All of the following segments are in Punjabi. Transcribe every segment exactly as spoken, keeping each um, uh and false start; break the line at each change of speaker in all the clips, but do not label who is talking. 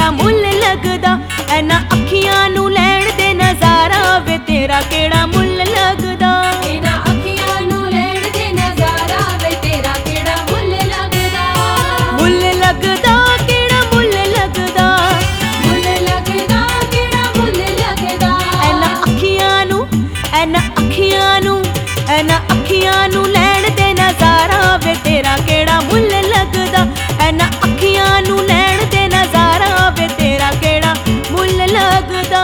ਕਿਹੜਾ ਮੁੱਲ ਲੱਗਦਾ। ਇਹਨਾਂ ਅੱਖੀਆਂ ਨੂੰ ਲੈਣ ਦੇ ਨਜ਼ਾਰਾ ਵੇ ਤੇਰਾ ਕਿਹੜਾ ਮੁੱਲ ਲੱਗਦਾ।
ਇਹਨਾਂ ਅੱਖੀਆਂ ਨੂੰ ਲੈਣ ਦੇ ਨਜ਼ਾਰਾ ਵੇ ਤੇਰਾ ਕਿਹੜਾ ਮੁੱਲ ਲੱਗਦਾ।
ਮੁੱਲ ਲੱਗਦਾ ਕਿਹੜਾ ਮੁੱਲ ਲੱਗਦਾ।
ਮੁੱਲ ਲੱਗਦਾ ਕਿਹੜਾ ਮੁੱਲ ਲੱਗਦਾ।
ਇਹਨਾਂ ਅੱਖੀਆਂ ਨੂੰ ਇਹਨਾਂ ਅੱਖੀਆਂ ਨੂੰ ਇਹਨਾਂ ਅੱਖੀਆਂ ਨੂੰ ਲੈਣ ਦੇ ਨਜ਼ਾਰਾ ਵੇ ਤੇਰਾ ਕਿਹੜਾ ਮੁੱਲ ਲੱਗਦਾ। ਇਹਨਾਂ ਅੱਖੀਆਂ ਨੂੰ ਲੈਣ ਦੇ ਨਜ਼ਾਰਾ ਵੇ ਤੇਰਾ ਕਿਹੜਾ ਮੁੱਲ ਲੱਗਦਾ।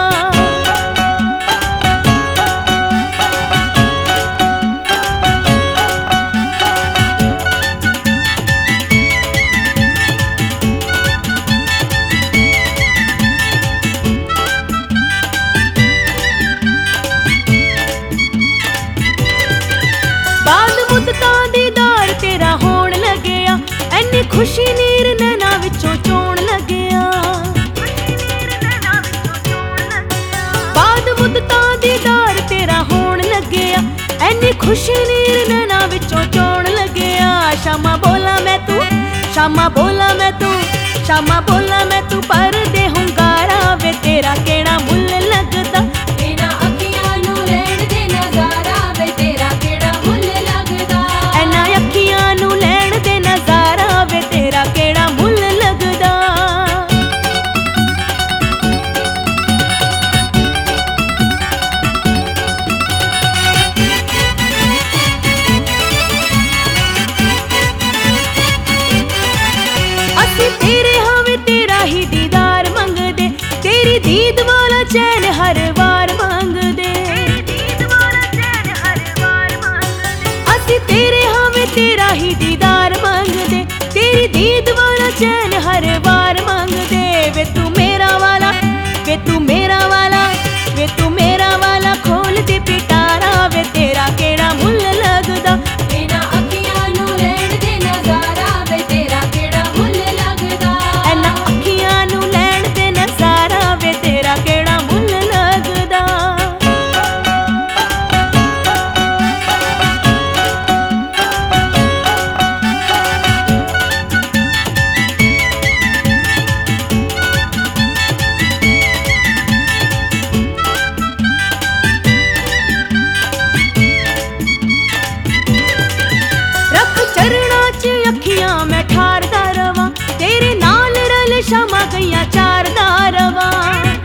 ਬਾਦ ਮੁੱਦਤਾਂ ਦੀਦਾਰ ਤੇਰਾ ਹੋਣ ਲੱਗਿਆ। ਐਨੀ ਖੁਸ਼ੀ ਨੀਰ ਨੈਣਾ ਵਿੱਚੋਂ ਚੋਣ ਲੱਗਿਆ। ਬਾਦ ਮੁੱਦਤਾਂ ਦੀਦਾਰ ਤੇਰਾ ਹੋਣ ਲੱਗਿਆ। ਐਨੀ ਖੁਸ਼ੀ ਨੀਰ ਨੈਣਾ ਵਿੱਚੋਂ ਚੋਣ ਲੱਗਿਆ। ਸ਼ਾਮਾਂ ਬੋਲਾਂ ਮੈਂ ਤੂੰ ਸ਼ਾਮਾਂ ਬੋਲਾਂ ਮੈਂ ਤੂੰ ਸ਼ਾਮਾਂ ਬੋਲਾਂ ਮੈਂ ਤੂੰ ਪਰਦੇ ਹੁੰਗਾਰਾ ਵੇ ਤੇਰਾ ਕਿਹੜਾ ਮੁੱਲ ਲੱਗਦਾ।
ਇਹਨਾਂ ਅੱਖੀਆਂ ਨੂੰ ਲੈਣ ਦੇ ਨਜ਼ਾਰਾ ਵੇ ਤੇਰਾ ਕਿਹੜਾ ਮੁੱਲ ਲੱਗਦਾ।
ਇਹਨਾਂ ਅੱਖੀਆਂ ਨੂੰ ਲੈਣ ਦੇ ਨਜ਼ਾਰਾ ਵੇ ਤੇਰਾ ਕਿਹੜਾ ਮੁੱਲ ਲੱਗਦਾ। ਅਸੀਂ ਤੇਰੇ ਹਾਵੇ ਤੇਰਾ ਹੀ ਦੀਦਾਰ ਮੰਗਦੇ। ਤੇਰੀ ਦੀਦ ਵਾਲਾ ਚੈਨ ਹਰ ਵਾਰ ਮੰਗਦੇ। ਅਸੀਂ ਤੇਰੇ ਹਾਵੇ ਤੇਰਾ ਹੀ ਦੀਦਾਰ ਮੰਗਦੇ। ਤੇਰੀ ਦੀਦ ਵਾਲਾ ਚੈਨ ਹਰ ਵਾਰ ਮੰਗਦੇ। ਵੇ ਤੂੰ ਮੇਰਾ ਵਾਲਾ ਵੇ ਤੂੰ ਮੇਰਾ ਵਾਲਾ ਵੇ ਤੂੰ ਮੇਰਾ ਵਾਲਾ ਖੋਲ ਦੇ ਪਿਟਾਰਾ ਵੇ ਤੇਰਾ ਕਿਹੜਾ ਮੁੱਲ ਲੱਗਦਾ।
ਇਹਨਾਂ ਅੱਖੀਆਂ ਨੂੰ ਲੈਣ ਦੇ ਨਜ਼ਾਰਾ ਵੇ ਤੇਰਾ ਕਿਹੜਾ ਮੁੱਲ ਲੱਗਦਾ।
ਇਹਨਾਂ ਅੱਖੀਆਂ ਨੂੰ ਲੈਣ ਦੇ ਨਜ਼ਾਰਾ ਵੇ ਤੇਰਾ ਕਿਹੜਾ ਮੁੱਲ ਲੱਗਦਾ। ਰੱਖ ਚਰਣਾ 'ਚ ਅੱਖੀਆਂ ਮੈਂ ਠਾਰਦਾ ਰਵਾਂ। ਤੇਰੇ ਨਾਲ ਰਲ ਸ਼ਾਮਾਂ ਗਈਆਂ ਚਾਰਦਾ ਰਵਾਂ।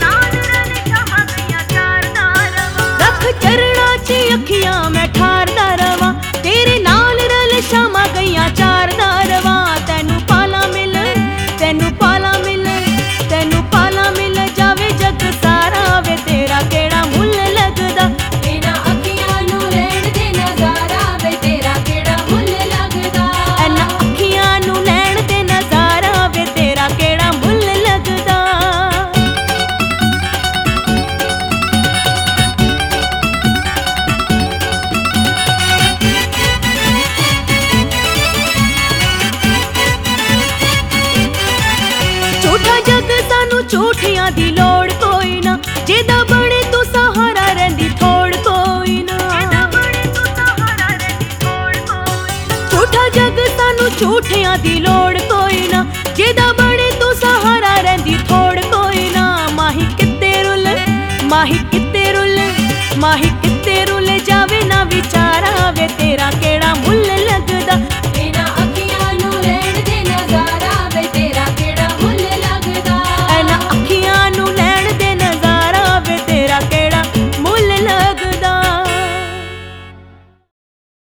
ਰੱਖ ਚਰਣਾ 'ਚ ਅੱਖੀਆਂ ਮੈਂ ਠਾਰਦਾ ਰਵਾਂ। ਤੇਰੇ ਨਾਲ ਰਲ ਸ਼ਾਮਾਂ ਗਈਆਂ ਚਾਰਦਾ ਰਵਾਂ। ਤੈਨੂੰ ਪਾਲਾ ਮਿਲ ਤੈਨੂੰ ਪਾਲਾ ਮਿਲ ਤੈਨੂੰ ਪਾਲਾ ਮਿਲ ਜਾਵੇ ਜਗ ਸਾਰਾ ਵੇ ਤੇਰਾ ਕਿਹੜਾ ਮੁੱਲ ਲੱਗਦਾ।
ਇਹਨਾਂ ਅੱਖੀਆਂ ਨੂੰ ਲੈਣ ਦੇ ਨਜ਼ਾਰਾ ਵੇ ਤੇਰਾ ਕਿਹੜਾ ਮੁੱਲ ਲੱਗਦਾ।
ਇਹਨਾਂ ਅੱਖੀਆਂ ਨੂੰ ਲੈਣ ਦੇ ਨਜ਼ਾਰਾ ਵੇ ਤੇਰਾ ਕਿਹੜਾ ਮੁੱਲ ਲੱਗਦਾ। ਝੂਠਾ ਜੱਗ ਸਾਨੂੰ ਝੂਠਿਆਂ ਦੀ ਲੋੜ ਕੋਈ ਨਾ। ਜਿਹਦਾ ਬਣੇ ਤੂੰ ਸਹਾਰਾ ਰਹਿੰਦੀ ਥੋੜ ਕੋਈ ਨਾ। ਝੂਠਾ ਜੱਗ ਸਾਨੂੰ ਝੂਠਿਆਂ ਦੀ ਲੋੜ ਕੋਈ ਨਾ। ਜਿਹਦਾ ਬਣੇ ਤੂੰ ਸਹਾਰਾ ਰਹਿੰਦੀ ਥੋੜ ਕੋਈ ਨਾ। ਮਾਹੀ ਕਿਤੇ ਰੁੱਲ ਮਾਹੀ ਕਿਤੇ ਰੁੱਲ ਮਾਹੀ ਕਿਤੇ ਰੁੱਲ ਜਾਵੇ ਨਾ ਵਿਚਾਰਾ ਵੇ ਤੇਰਾ ਕਿਹੜਾ ਮੁੱਲ ਲੱਗਦਾ।